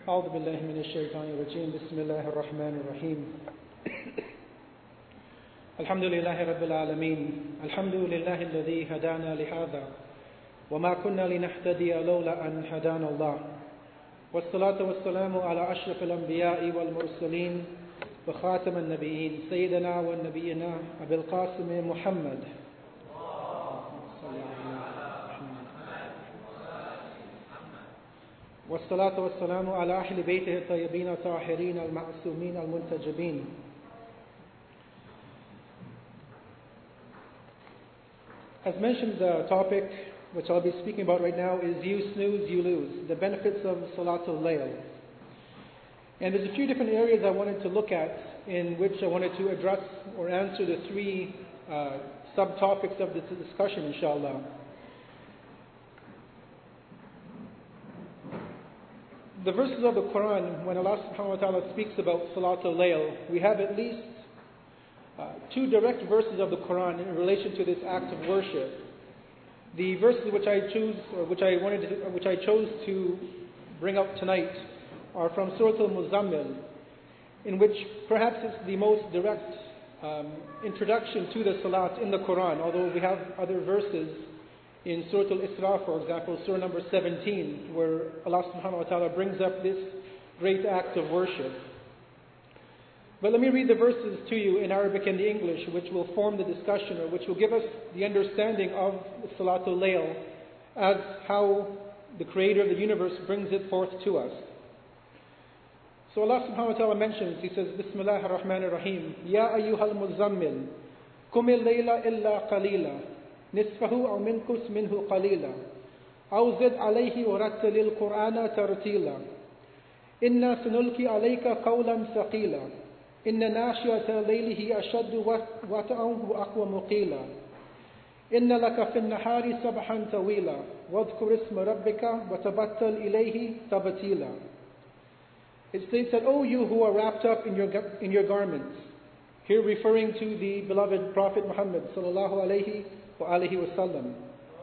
أعوذ بالله من الشيطان الرجيم بسم الله الرحمن الرحيم الحمد لله رب العالمين الحمد لله الذي هدانا لهذا وما كنا لنهتدي لولا أن هدانا الله والصلاة والسلام على أشرف الأنبياء والمرسلين وخاتم النبيين سيدنا ونبينا أبي القاسم محمد والصلاة والسلام على أهل بيته الطيبين الطاهرين المعصومين المنتجبين. As mentioned, the topic which I'll be speaking about right now is you snooze, you lose, the benefits of Salatul Layl. And there's a few different areas I wanted to look at in which I wanted to address or answer the three subtopics of this discussion, inshallah. The verses of the Quran, when Allah subhanahu wa ta'ala speaks about Salatul Layl, we have at least two direct verses of the Quran in relation to this act of worship. The verses which I chose to bring up tonight are from Surah Al-Muzammil, in which perhaps it's the most direct introduction to the Salat in the Quran, although we have other verses in Surah Al-Isra, for example, Surah number 17, where Allah subhanahu wa ta'ala brings up this great act of worship. But let me read the verses to you in Arabic and English, which will form the discussion, or which will give us the understanding of Salatul Layl as how the Creator of the universe brings it forth to us. So Allah subhanahu wa ta'ala mentions, He says, Bismillah ar-Rahman ar-Rahim, Ya ayyuhal muzammil, kumil layla illa qalila, nisfahu aw minkus minhu qalila, aw zid alayhi wa rattalil Qur'ana tartila, inna sanulki alayka qawlan thaqila, inna nashiyata laylihi ashaddu wata'an wa aqwa muqila, inna laka fin nahari sabhan tawila, wadhkur isma rabbika wa tabattal ilayhi tabatila. It states that, O you who are wrapped up in your garments, here referring to the beloved Prophet Muhammad sallallahu alayhi wa alihi wa sallam.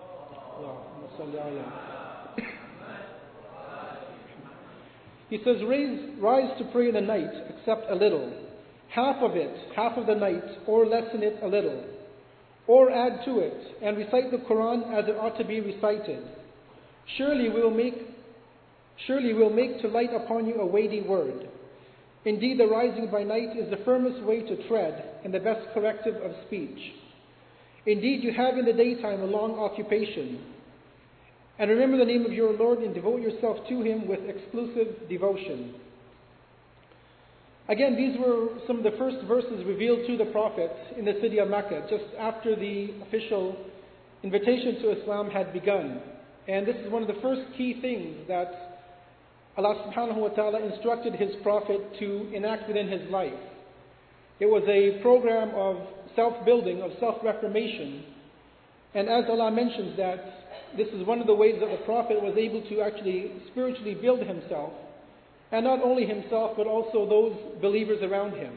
He says, rise to pray in the night, except a little. Half of it, half of the night, or lessen it a little. Or add to it, and recite the Quran as it ought to be recited. Surely we'll make to light upon you a weighty word. Indeed, the rising by night is the firmest way to tread and the best corrective of speech. Indeed, you have in the daytime a long occupation. And remember the name of your Lord and devote yourself to Him with exclusive devotion. Again, these were some of the first verses revealed to the Prophet in the city of Mecca, just after the official invitation to Islam had begun. And this is one of the first key things that Allah subhanahu wa ta'ala instructed His Prophet to enact within his life. It was a program of self-building, of self-reformation. And as Allah mentions that this is one of the ways that the Prophet was able to actually spiritually build himself. And not only himself, but also those believers around him.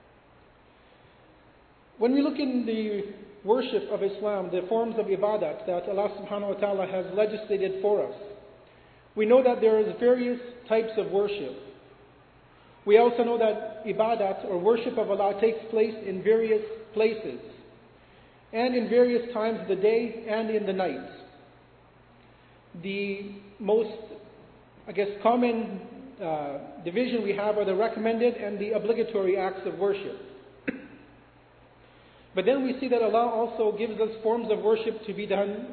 When we look in the worship of Islam, the forms of ibadat that Allah subhanahu wa ta'ala has legislated for us, we know that there is various types of worship. We also know that ibadat, or worship of Allah, takes place in various places and in various times of the day and in the night. The most, common division we have are the recommended and the obligatory acts of worship. But then we see that Allah also gives us forms of worship to be done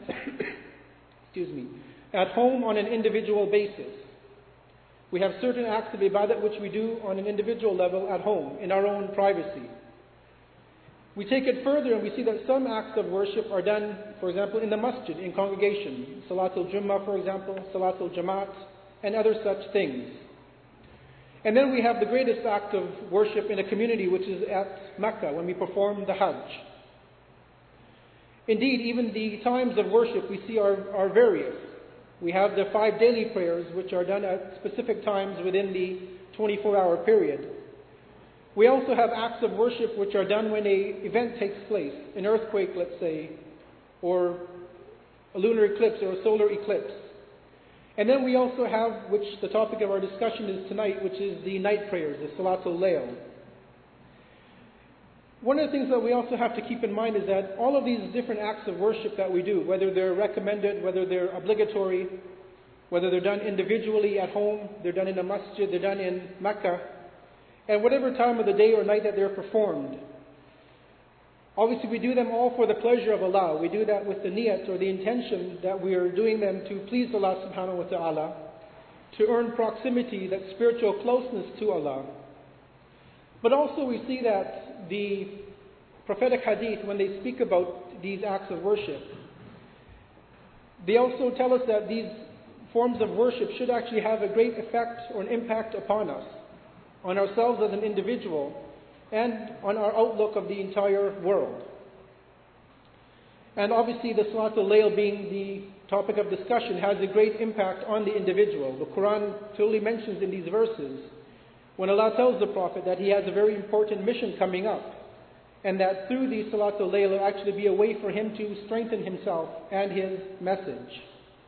at home on an individual basis. We have certain acts of ibadat which we do on an individual level at home, in our own privacy. We take it further and we see that some acts of worship are done, for example, in the masjid, in congregation. Salatul Jummah, for example, Salatul Jamaat, and other such things. And then we have the greatest act of worship in a community, which is at Mecca, when we perform the Hajj. Indeed, even the times of worship we see are various. We have the 5 daily prayers, which are done at specific times within the 24-hour period. We also have acts of worship which are done when an event takes place, an earthquake, let's say, or a lunar eclipse or a solar eclipse. And then we also have, which the topic of our discussion is tonight, which is the night prayers, the Salatul Layl. One of the things that we also have to keep in mind is that all of these different acts of worship that we do, whether they're recommended, whether they're obligatory, whether they're done individually at home, they're done in a masjid, they're done in Mecca, and whatever time of the day or night that they're performed, obviously we do them all for the pleasure of Allah. We do that with the niyat or the intention that we are doing them to please Allah subhanahu wa ta'ala, to earn proximity, that spiritual closeness to Allah. But also we see that the prophetic hadith, when they speak about these acts of worship, they also tell us that these forms of worship should actually have a great effect or an impact upon us, on ourselves as an individual, and on our outlook of the entire world. And obviously the Salatul Layl being the topic of discussion has a great impact on the individual. The Quran clearly mentions in these verses, when Allah tells the Prophet that he has a very important mission coming up, and that through the Salatul Layl will actually be a way for him to strengthen himself and his message.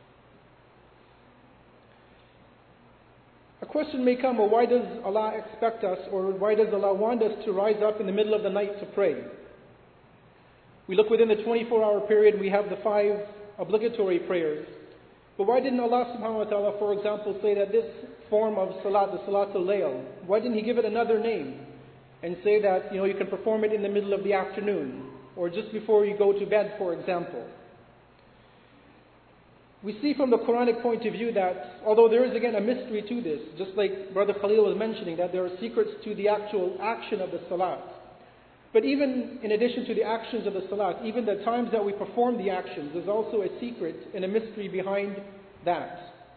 A question may come, well, why does Allah expect us, or why does Allah want us to rise up in the middle of the night to pray? We look within the 24-hour period, we have the 5 obligatory prayers. But why didn't Allah subhanahu wa ta'ala, for example, say that this form of salat, the Salatul Layl, why didn't He give it another name? And say that, you can perform it in the middle of the afternoon, or just before you go to bed, for example. We see from the Quranic point of view that, although there is again a mystery to this, just like Brother Khalil was mentioning, that there are secrets to the actual action of the salat. But even in addition to the actions of the salat, even the times that we perform the actions, there's also a secret and a mystery behind that.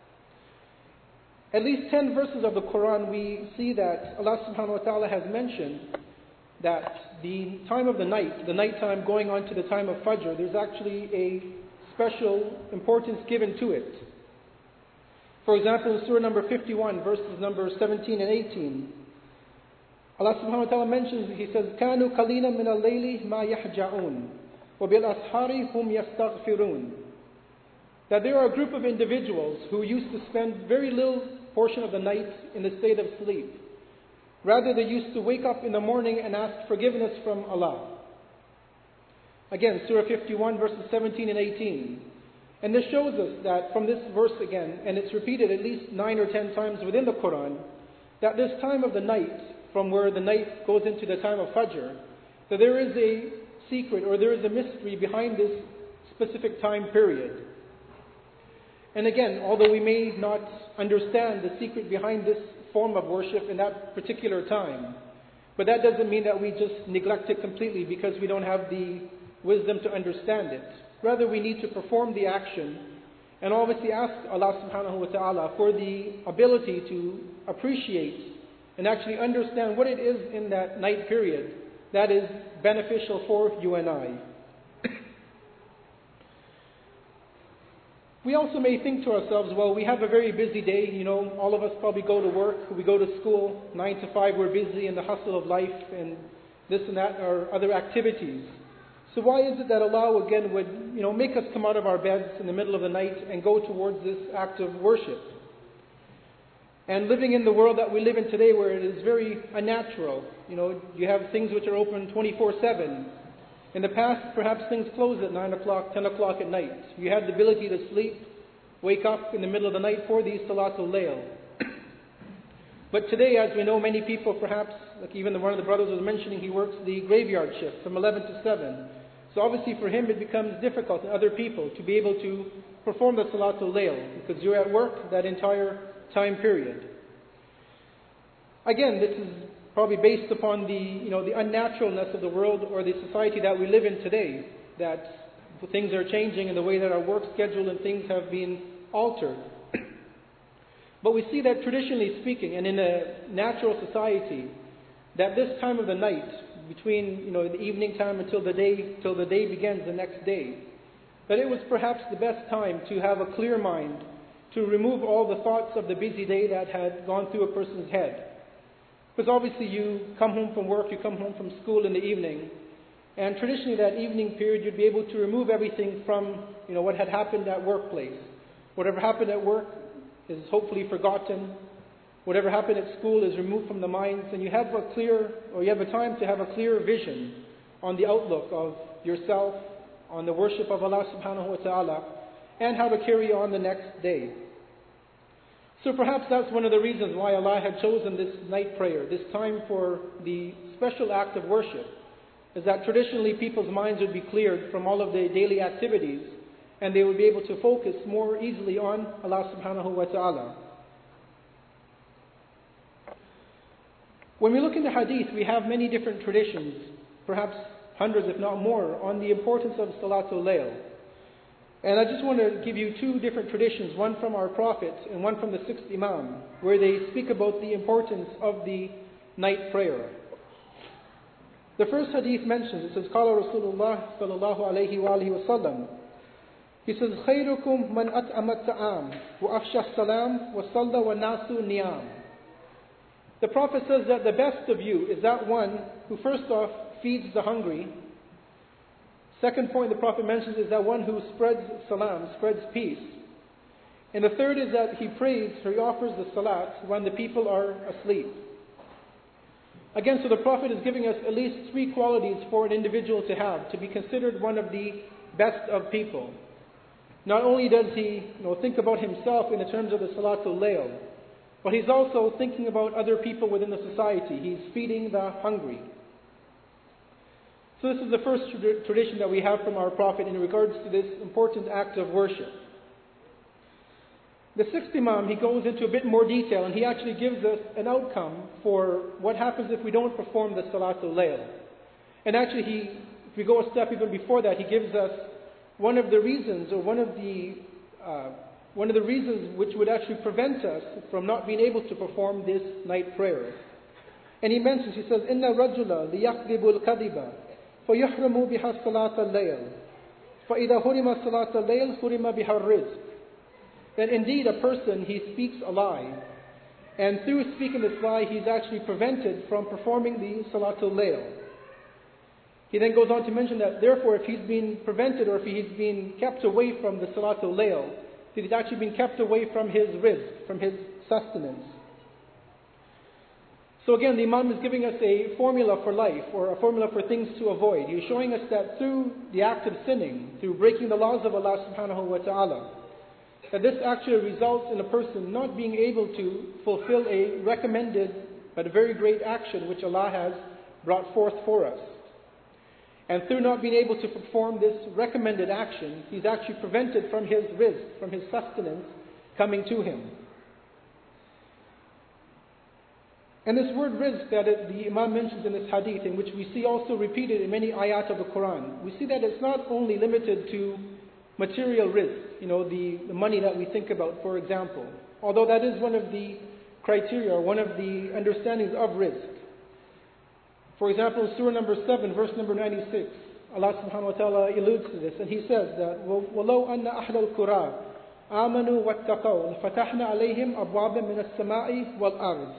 At least 10 verses of the Quran, we see that Allah subhanahu wa ta'ala has mentioned that the time of the night time going on to the time of Fajr, there's actually a special importance given to it. For example, in Surah number 51, verses number 17 and 18, Allah subhanahu wa ta'ala mentions, He says, كَانُوا قَلِيلًا مِنَ اللَّيْلِ مَا يَحْجَعُونَ وَبِالْأَسْحَارِ هُمْ يَسْتَغْفِرُونَ. That there are a group of individuals who used to spend very little portion of the night in the state of sleep. Rather, they used to wake up in the morning and ask forgiveness from Allah. Again, Surah 51, verses 17 and 18. And this shows us that from this verse again, and it's repeated at least 9 or 10 times within the Quran, that this time of the night, from where the night goes into the time of Fajr, that there is a secret or there is a mystery behind this specific time period. And again, although we may not understand the secret behind this form of worship in that particular time, but that doesn't mean that we just neglect it completely because we don't have the wisdom to understand it. Rather, we need to perform the action and obviously ask Allah subhanahu wa ta'ala for the ability to appreciate and actually understand what it is in that night period that is beneficial for you and I. We also may think to ourselves, well, we have a very busy day, all of us probably go to work, we go to school, 9 to 5, we're busy in the hustle of life and this and that, or other activities. So why is it that Allah again would, make us come out of our beds in the middle of the night and go towards this act of worship? And living in the world that we live in today where it is very unnatural, you have things which are open 24/7. In the past, perhaps things closed at 9 o'clock, 10 o'clock at night. You had the ability to sleep, wake up in the middle of the night for these Salatul Layl. But today, as we know, many people perhaps, like even one of the brothers was mentioning, he works the graveyard shift from 11 to 7. So obviously for him it becomes difficult and other people to be able to perform the Salatul Layl because you're at work that entire time period. Again, this is probably based upon the unnaturalness of the world or the society that we live in today, that things are changing in the way that our work schedule and things have been altered. But we see that traditionally speaking, and in a natural society, that this time of the night, between the evening time until the day begins the next day, that it was perhaps the best time to have a clear mind, to remove all the thoughts of the busy day that had gone through a person's head. Because obviously you come home from work, you come home from school in the evening, and traditionally that evening period you'd be able to remove everything from what had happened at workplace. Whatever happened at work, is hopefully forgotten. Whatever happened at school is removed from the minds, and you have a time to have a clear vision on the outlook of yourself, on the worship of Allah subhanahu wa ta'ala, and how to carry on the next day. So perhaps that's one of the reasons why Allah had chosen this night prayer, this time for the special act of worship, is that traditionally people's minds would be cleared from all of the daily activities, and they would be able to focus more easily on Allah subhanahu wa ta'ala. When we look in the hadith, we have many different traditions, perhaps hundreds if not more, on the importance of Salatul Layl. And I just want to give you two different traditions, one from our Prophet and one from the sixth Imam, where they speak about the importance of the night prayer. The first hadith mentions, it says, قال رسول الله صلى الله عليه وآله وسلم. He says, خيركم من أطعم الطعام وأفشى السلام وصلى والناس نيام. The Prophet says that the best of you is that one who first off feeds the hungry. Second point the Prophet mentions is that one who spreads salam, spreads peace. And the third is that he prays or he offers the salat when the people are asleep. Again, so the Prophet is giving us at least three qualities for an individual to have, to be considered one of the best of people. Not only does he think about himself in the terms of the Salatul Layl, but he's also thinking about other people within the society. He's feeding the hungry. So this is the first tradition that we have from our Prophet in regards to this important act of worship. The sixth Imam, he goes into a bit more detail, and he actually gives us an outcome for what happens if we don't perform the Salatul Layl. And actually, if we go a step even before that, he gives us one of the reasons, or one of the reasons which would actually prevent us from not being able to perform this night prayer. And he mentions, he says, إِنَّ الرَّجُلَ لِيَكْذِبُ الْكَذِبَ فَيُحْرَمُ بِهَا صَلَاةَ اللَّيْلِ فَإِذَا حُرِمَ صَلَاةَ اللَّيْلِ حُرِمَ بِهَا الرِّزْقِ. That indeed a person, he speaks a lie, and through speaking this lie, he's actually prevented from performing the Salatul Layl. He then goes on to mention that therefore if he's been prevented or if he's been kept away from the Salatul Layl, he's actually been kept away from his rizq, from his sustenance. So again, the Imam is giving us a formula for life, or a formula for things to avoid. He's showing us that through the act of sinning, through breaking the laws of Allah subhanahu wa ta'ala, that this actually results in a person not being able to fulfill a recommended but a very great action which Allah has brought forth for us. And through not being able to perform this recommended action, he's actually prevented from his rizq, from his sustenance coming to him. And this word rizq that the Imam mentions in this hadith, in which we see also repeated in many ayat of the Quran, we see that it's not only limited to material rizq, the money that we think about, for example. Although that is one of the criteria, or one of the understandings of rizq. For example, Surah number 7, verse number 96, Allah subhanahu wa ta'ala alludes to this, and He says that وَلَوْ أَنَّ أَهْلَ الْقُرَىٰ آمَنُوا وَاتَّقَوْا لَفَتَحْنَا عَلَيْهِمْ أَبْوَابًا مِنَ السَّمَاءِ وَالْأَرْضِ.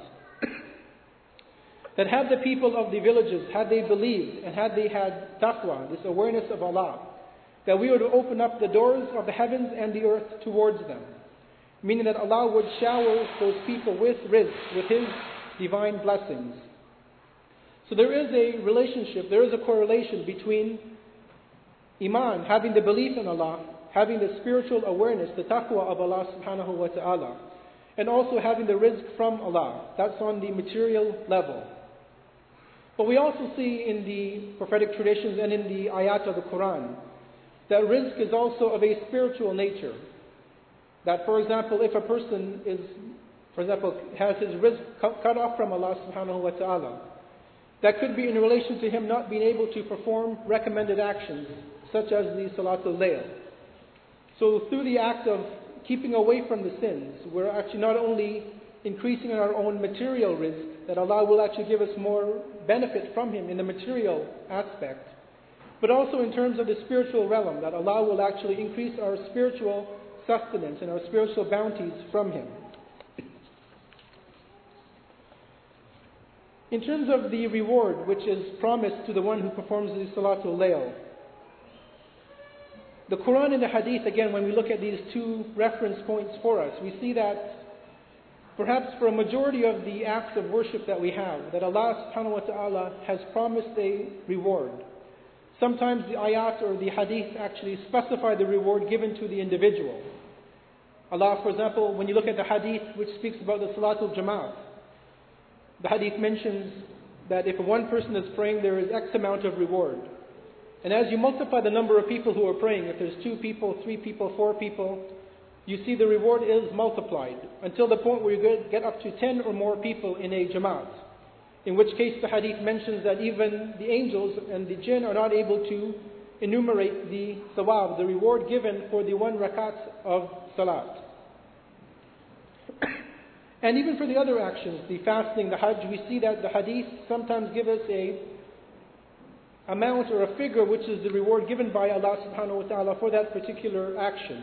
That had the people of the villages, had they believed and had they had taqwa, this awareness of Allah, that we would open up the doors of the heavens and the earth towards them. Meaning that Allah would shower those people with rizq, with His divine blessings. So there is a relationship, there is a correlation between Iman, having the belief in Allah, having the spiritual awareness, the taqwa of Allah subhanahu wa ta'ala, and also having the rizq from Allah. That's on the material level. But we also see in the prophetic traditions and in the ayat of the Quran that rizq is also of a spiritual nature. That, for example, if a person has his rizq cut off from Allah subhanahu wa ta'ala, that could be in relation to him not being able to perform recommended actions, such as the Salatul Layl. So through the act of keeping away from the sins, we're actually not only increasing our own material rizq, that Allah will actually give us more benefit from Him in the material aspect, but also in terms of the spiritual realm, that Allah will actually increase our spiritual sustenance and our spiritual bounties from Him. In terms of the reward which is promised to the one who performs the Salatul Layl, The Quran and the Hadith, again, when we look at these two reference points for us, we see that perhaps for a majority of the acts of worship that we have, that Allah subhanahu wa ta'ala has promised a reward. Sometimes the ayat or the hadith actually specify the reward given to the individual. Allah, for example, when you look at the hadith which speaks about the Salatul Jama'at, the hadith mentions that if one person is praying, there is X amount of reward. And as you multiply the number of people who are praying, if there's 2 people, 3 people, 4 people, you see the reward is multiplied until the point where you get up to 10 or more people in a Jama'at. In which case the hadith mentions that even the angels and the jinn are not able to enumerate the thawab, the reward given for the 1 rakat of salat. And even for the other actions, the fasting, the hajj, we see that the hadith sometimes give us a amount or a figure which is the reward given by Allah subhanahu wa ta'ala for that particular action.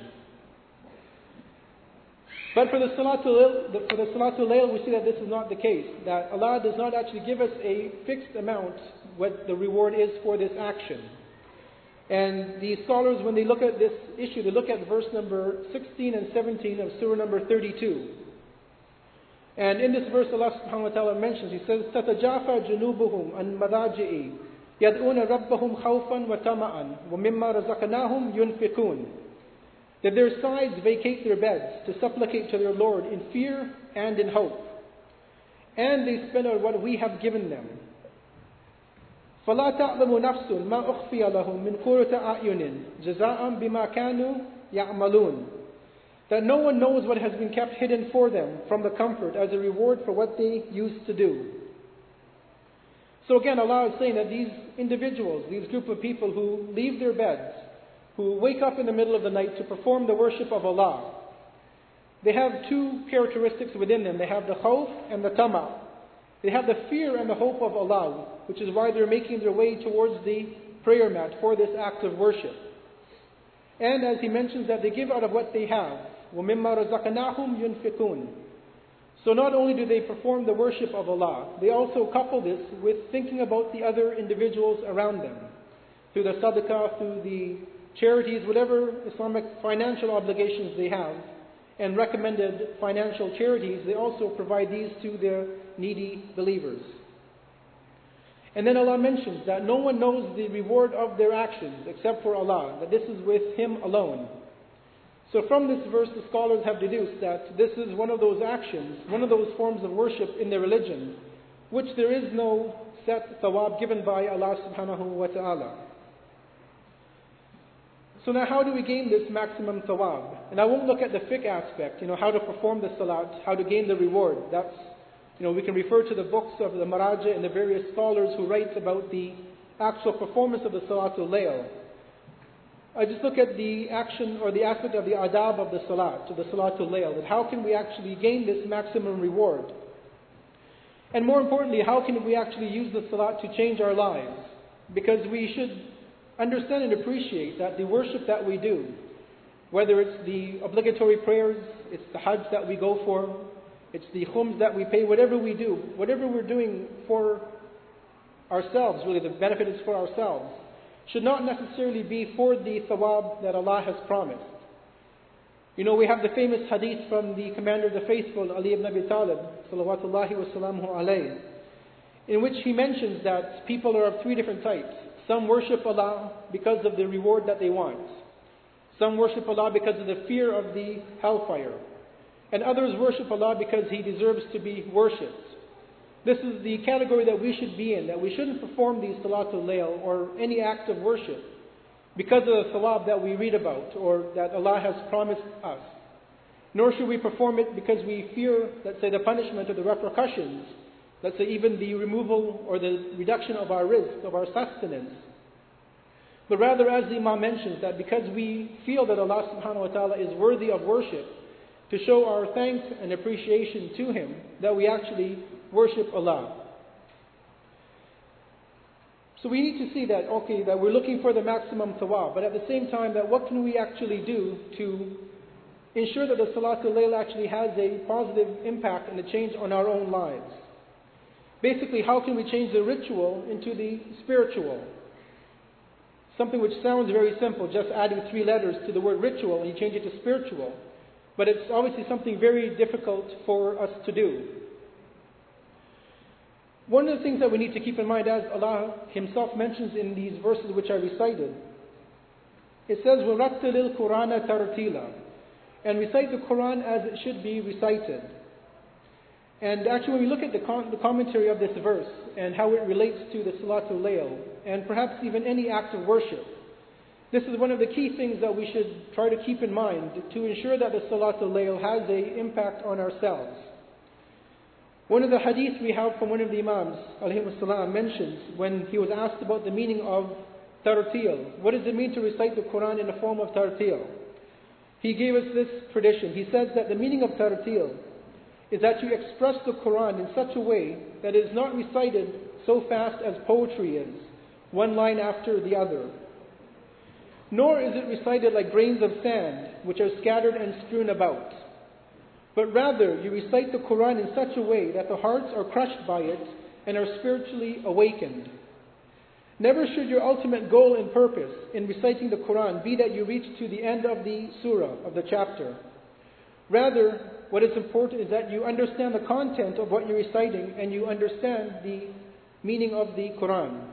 But for the Salatul Layl, we see that this is not the case. That Allah does not actually give us a fixed amount what the reward is for this action. And the scholars, when they look at this issue, they look at verse number 16 and 17 of Surah number 32. And in this verse, Allah subhanahu wa ta'ala mentions, He says, تَتَجَافَى جُنُوبُهُمْ عَنْ مَضَاجِعِ يَدْعُونَ رَبَّهُمْ خَوْفًا وَطَمَعًا وَمِمَّا رَزَقْنَاهُمْ يُنْفِقُونَ. That their sides vacate their beds to supplicate to their Lord in fear and in hope. And they spend on what we have given them. فَلَا تَعْلَمُ نَفْسٌ مَا أُخْفِيَ لَهُم مِّن قُرَّةِ أَعْيُنٍ جَزَاءً بِمَا كَانُوا يَعْمَلُونَ. That no one knows what has been kept hidden for them from the comfort as a reward for what they used to do. So again, Allah is saying that these individuals, these group of people who leave their beds, who wake up in the middle of the night to perform the worship of Allah, they have 2 characteristics within them. They have the khawf and the tama'. They have the fear and the hope of Allah, which is why they're making their way towards the prayer mat for this act of worship. And as He mentions that they give out of what they have. وَمِمَّا رَزَقْنَاهُمْ يُنْفِقُونَ. So not only do they perform the worship of Allah, they also couple this with thinking about the other individuals around them. Through the sadaqah, through the charities, whatever Islamic financial obligations they have, and recommended financial charities, they also provide these to their needy believers. And then Allah mentions that no one knows the reward of their actions except for Allah, that this is with Him alone. So from this verse, the scholars have deduced that this is one of those actions, one of those forms of worship in their religion, which there is no set thawab given by Allah subhanahu wa ta'ala. So now how do we gain this maximum thawab? And I won't look at the fiqh aspect, how to perform the salat, how to gain the reward. That's, we can refer to the books of the Maraja and the various scholars who write about the actual performance of the Salatul Layl. I just look at the action or the aspect of the adab of the salat, to the Salatul Layl, that how can we actually gain this maximum reward? And more importantly, how can we actually use the salat to change our lives? Because we should understand and appreciate that the worship that we do, whether it's the obligatory prayers, it's the hajj that we go for, it's the khums that we pay, whatever we do, whatever we're doing for ourselves, really the benefit is for ourselves, should not necessarily be for the thawab that Allah has promised. We have the famous hadith from the commander of the faithful, Ali ibn Abi Talib, salawatullahi wa salamuhu alayhi, in which he mentions that people are of 3 different types. Some worship Allah because of the reward that they want. Some worship Allah because of the fear of the hellfire. And others worship Allah because He deserves to be worshipped. This is the category that we should be in, that we shouldn't perform these Salatul Layl or any act of worship because of the thawab that we read about or that Allah has promised us. Nor should we perform it because we fear, let's say, the punishment or the repercussions. Let's say even the removal or the reduction of our rizq, of our sustenance. But rather, as the Imam mentions, that because we feel that Allah subhanahu wa ta'ala is worthy of worship, to show our thanks and appreciation to Him, that we actually worship Allah. So we need to see that, that we're looking for the maximum thawab, but at the same time, that what can we actually do to ensure that the Salatul Layl actually has a positive impact and a change on our own lives? Basically, how can we change the ritual into the spiritual? Something which sounds very simple, just adding 3 letters to the word ritual and you change it to spiritual. But it's obviously something very difficult for us to do. One of the things that we need to keep in mind, as Allah Himself mentions in these verses which I recited, it says, وَرَتِّلِ الْقُرْآنَ تَرْتِيلًا, and recite the Quran as it should be recited. And actually, when we look at the commentary of this verse and how it relates to the Salatul Layl, and perhaps even any act of worship, this is one of the key things that we should try to keep in mind to ensure that the Salatul Layl has an impact on ourselves. One of the hadith we have from one of the Imams, alayhi salam, mentions when he was asked about the meaning of tartil. What does it mean to recite the Quran in the form of tartil? He gave us this tradition. He says that the meaning of tartil is that you express the Quran in such a way that it is not recited so fast as poetry is, one line after the other. Nor is it recited like grains of sand, which are scattered and strewn about. But rather, you recite the Quran in such a way that the hearts are crushed by it and are spiritually awakened. Never should your ultimate goal and purpose in reciting the Quran be that you reach to the end of the surah, of the chapter. Rather, what is important is that you understand the content of what you're reciting and you understand the meaning of the Quran.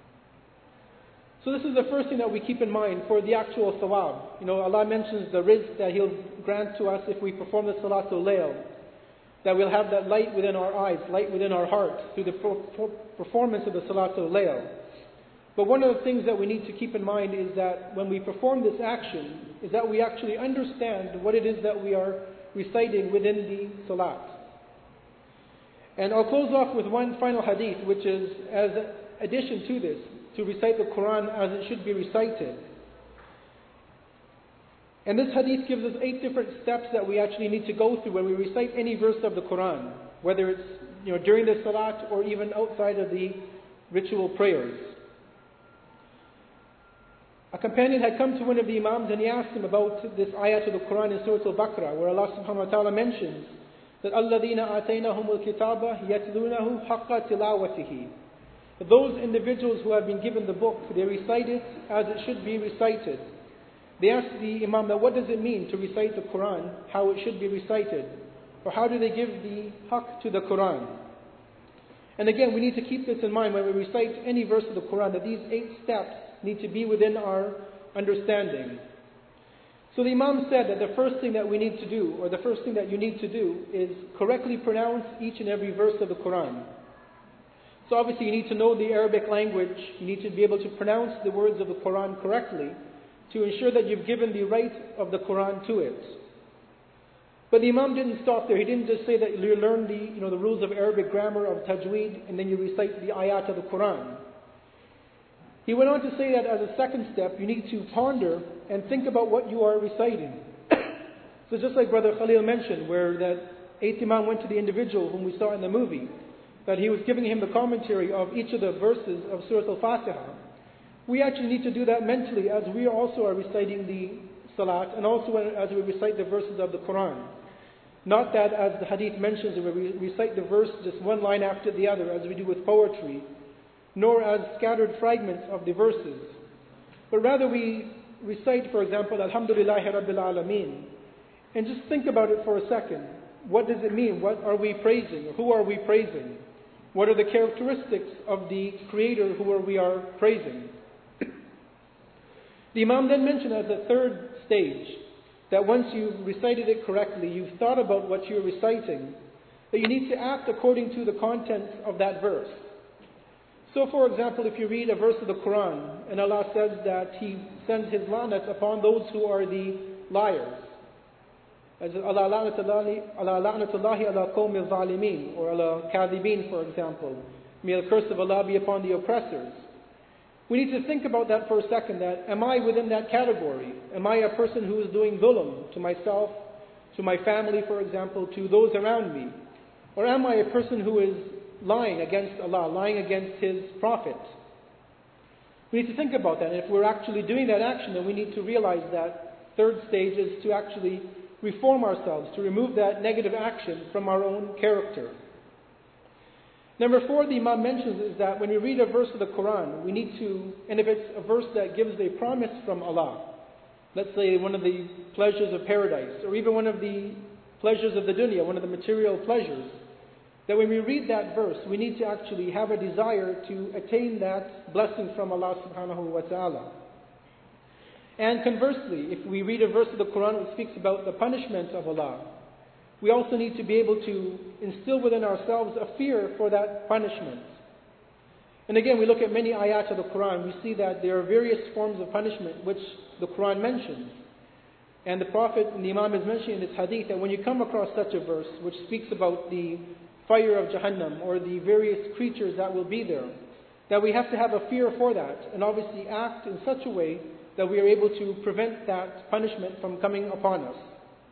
So this is the first thing that we keep in mind for the actual thawab. Allah mentions the rizq that He'll grant to us if we perform the Salatul Layl. That we'll have that light within our eyes, light within our hearts through the performance of the Salatul Layl. But one of the things that we need to keep in mind is that when we perform this action, is that we actually understand what it is that we are reciting within the Salat. And I'll close off with one final hadith, which is as an addition to this, to recite the Quran as it should be recited. And this hadith gives us 8 different steps that we actually need to go through when we recite any verse of the Quran, whether it's during the Salat or even outside of the ritual prayers. A companion had come to one of the Imams and he asked him about this ayat of the Quran in Surah Al-Baqarah, where Allah subhanahu wa ta'ala mentions that الَّذِينَ آتَيْنَهُمُ الْكِتَابَ يَتْلُونَهُ حَقَّ تِلَاوَتِهِ. Those individuals who have been given the book, they recite it as it should be recited. They asked the Imam, that what does it mean to recite the Quran, how it should be recited? Or how do they give the haqq to the Quran? And again, we need to keep this in mind when we recite any verse of the Quran, that these 8 steps need to be within our understanding. So the Imam said that the first thing that we need to do, or the first thing that you need to do, is correctly pronounce each and every verse of the Quran. So obviously you need to know the Arabic language, you need to be able to pronounce the words of the Quran correctly to ensure that you've given the right of the Quran to it. But the Imam didn't stop there. He didn't just say that you learn the rules of Arabic grammar, of tajweed, and then you recite the ayat of the Quran. He went on to say that as a second step, you need to ponder and think about what you are reciting. So just like Brother Khalil mentioned, where that 8th Imam went to the individual whom we saw in the movie, that he was giving him the commentary of each of the verses of Surah Al-Fatiha. We actually need to do that mentally as we also are reciting the Salat and also as we recite the verses of the Quran. Not that, as the hadith mentions, we recite the verse just one line after the other as we do with poetry, nor as scattered fragments of the verses. But rather we recite, for example, Alhamdulillahi Rabbil Alameen, and just think about it for a second. What does it mean? What are we praising? Who are we praising? What are the characteristics of the Creator who we are praising? The Imam then mentioned as a third stage that once you've recited it correctly, you've thought about what you're reciting, that you need to act according to the contents of that verse. So for example, if you read a verse of the Quran and Allah says that He sends His la'nat upon those who are the liars, as ala la'natullahi ala qawmi zalimin, or ala kadhibin, for example, may the curse of Allah be upon the oppressors. We need to think about that for a second, that am I within that category? Am I a person who is doing dhulm to myself, to my family, for example, to those around me? Or am I a person who is lying against Allah, lying against His Prophet? We need to think about that. And if we're actually doing that action, then we need to realize that third stage is to actually reform ourselves, to remove that negative action from our own character. Number 4, the Imam mentions is that when we read a verse of the Quran, we need to, and if it's a verse that gives a promise from Allah, let's say one of the pleasures of paradise, or even one of the pleasures of the dunya, one of the material pleasures, that when we read that verse, we need to actually have a desire to attain that blessing from Allah subhanahu wa ta'ala. And conversely, if we read a verse of the Quran which speaks about the punishment of Allah, we also need to be able to instill within ourselves a fear for that punishment. And again, we look at many ayat of the Quran, we see that there are various forms of punishment which the Quran mentions. And the Prophet and the Imam is mentioning in this hadith that when you come across such a verse which speaks about the fire of Jahannam or the various creatures that will be there, that we have to have a fear for that and obviously act in such a way that we are able to prevent that punishment from coming upon us.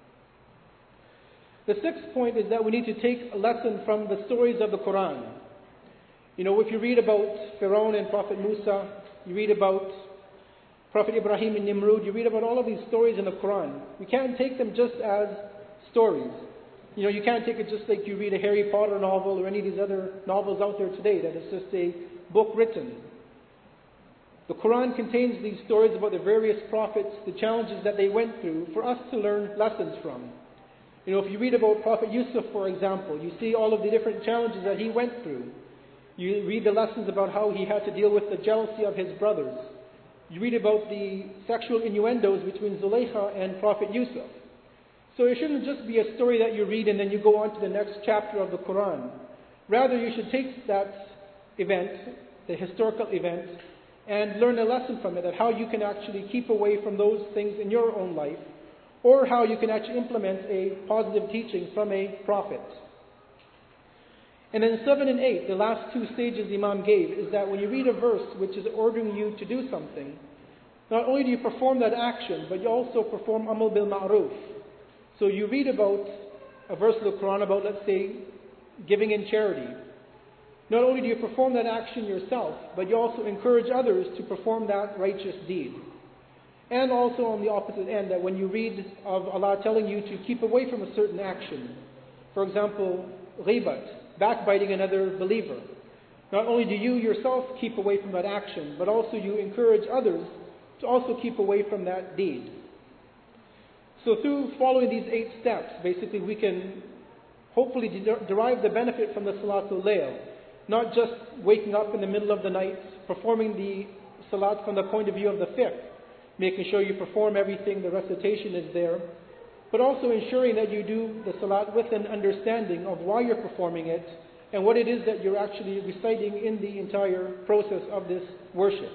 The 6th point is that we need to take a lesson from the stories of the Quran. You know, if you read about Pharaoh and Prophet Musa, you read about Prophet Ibrahim and Nimrud, you read about all of these stories in the Quran. We can't take them just as stories. You know, you can't take it just like you read a Harry Potter novel or any of these other novels out there today, that it's just a book written. The Quran contains these stories about the various prophets, the challenges that they went through for us to learn lessons from. You know, if you read about Prophet Yusuf, for example, you see all of the different challenges that he went through. You read the lessons about how he had to deal with the jealousy of his brothers. You read about the sexual innuendos between Zulaykha and Prophet Yusuf. So it shouldn't just be a story that you read and then you go on to the next chapter of the Quran. Rather, you should take that event, the historical event, and learn a lesson from it, of how you can actually keep away from those things in your own life, or how you can actually implement a positive teaching from a prophet. And then 7 and 8, the last 2 stages the Imam gave, is that when you read a verse which is ordering you to do something, not only do you perform that action, but you also perform amal bil ma'ruf. So you read about a verse of the Quran about, let's say, giving in charity. Not only do you perform that action yourself, but you also encourage others to perform that righteous deed. And also on the opposite end, that when you read of Allah telling you to keep away from a certain action, for example, ghibat, backbiting another believer, not only do you yourself keep away from that action, but also you encourage others to also keep away from that deed. So through following these 8 steps, basically we can hopefully derive the benefit from the Salatul Layl. Not just waking up in the middle of the night, performing the Salat from the point of view of the fiqh, making sure you perform everything, the recitation is there, but also ensuring that you do the Salat with an understanding of why you're performing it and what it is that you're actually reciting in the entire process of this worship.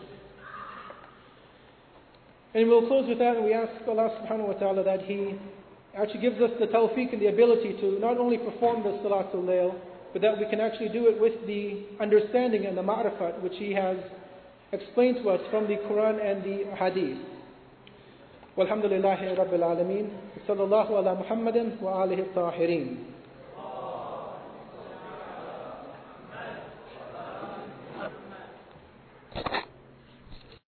And we'll close with that, and we ask Allah subhanahu wa ta'ala that He actually gives us the tawfiq and the ability to not only perform the Salatul Layl, but that we can actually do it with the understanding and the ma'rifat which He has explained to us from the Quran and the Hadith. Walhamdulillahi Rabbil Alameen. Sallallahu ala Muhammadin wa alihi tahirin.